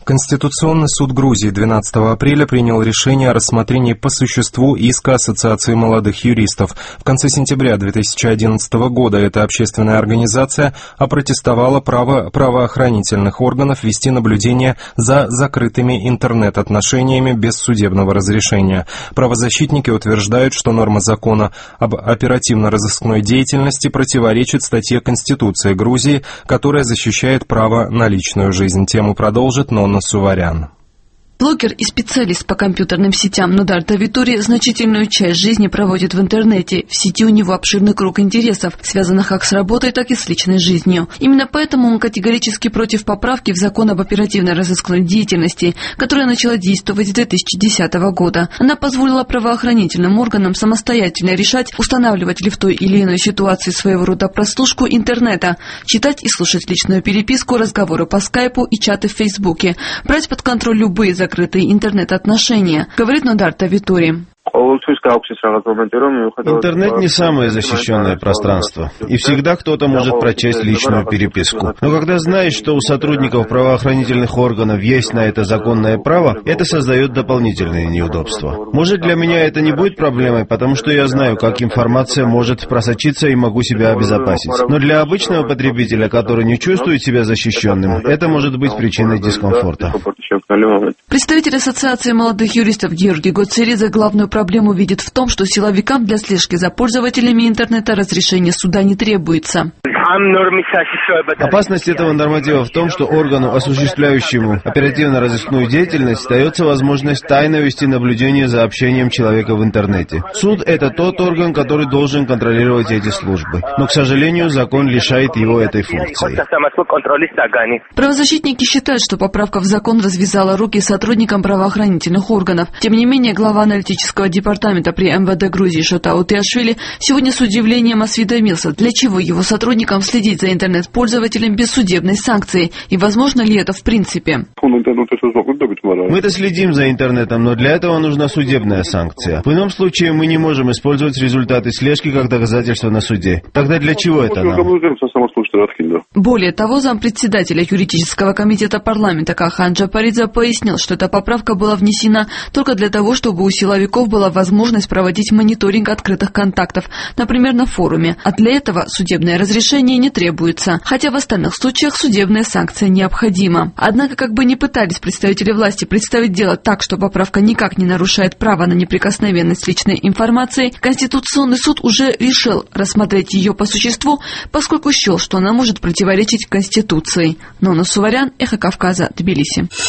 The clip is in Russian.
Конституционный суд Грузии 12 апреля принял решение о рассмотрении по существу иска Ассоциации молодых юристов. В конце сентября 2011 года эта общественная организация опротестовала право правоохранительных органов вести наблюдение за закрытыми интернет-отношениями без судебного разрешения. Правозащитники утверждают, что норма закона об оперативно-розыскной деятельности противоречит статье Конституции Грузии, которая защищает право на личную жизнь. Тему продолжит Нонна Суварян. Блогер и специалист по компьютерным сетям Нодар Тавитури значительную часть жизни проводит в интернете. В сети у него обширный круг интересов, связанных как с работой, так и с личной жизнью. Именно поэтому он категорически против поправки в закон об оперативно-розыскной деятельности, которая начала действовать с 2010 года. Она позволила правоохранительным органам самостоятельно решать, устанавливать ли в той или иной ситуации своего рода прослушку интернета, читать и слушать личную переписку, разговоры по скайпу и чаты в Фейсбуке, брать под контроль любые закрытые интернет-отношения, говорит Нодар Тавитури. Интернет не самое защищенное пространство, и всегда кто-то может прочесть личную переписку. Но когда знаешь, что у сотрудников правоохранительных органов есть на это законное право, это создает дополнительные неудобства. Может, для меня это не будет проблемой, потому что я знаю, как информация может просочиться и могу себя обезопасить. Но для обычного потребителя, который не чувствует себя защищенным, это может быть причиной дискомфорта. Представитель Ассоциации молодых юристов Георгий Гоцеридзе главную проблему видит в том, что силовикам для слежки за пользователями интернета разрешения суда не требуется. Опасность этого норматива в том, что органу, осуществляющему оперативно-розыскную деятельность, дается возможность тайно вести наблюдение за общением человека в интернете. Суд – это тот орган, который должен контролировать эти службы. Но, к сожалению, закон лишает его этой функции. Правозащитники считают, что поправка в закон развязала руки сотрудникам правоохранительных органов. Тем не менее, глава аналитического департамента при МВД Грузии Шота Утиашвили сегодня с удивлением осведомился, для чего его сотрудникам следить за интернет-пользователем без судебной санкции, и возможно ли это в принципе. Мы-то следим за интернетом, но для этого нужна судебная санкция. В ином случае мы не можем использовать результаты слежки как доказательство на суде. Тогда для чего это нам? Более того, зампредседателя юридического комитета парламента Кахан Джапаридзе пояснил, что эта поправка была внесена только для того, чтобы у силовиков была возможность проводить мониторинг открытых контактов, например, на форуме, а для этого судебное разрешение не требуется, хотя в остальных случаях судебная санкция необходима. Однако, как бы ни пытались представители власти представить дело так, что поправка никак не нарушает право на неприкосновенность личной информации, Конституционный суд уже решил рассмотреть ее по существу, поскольку счел, что она может противоречить Конституции. Нонна Суварян, Эхо Кавказа, Тбилиси.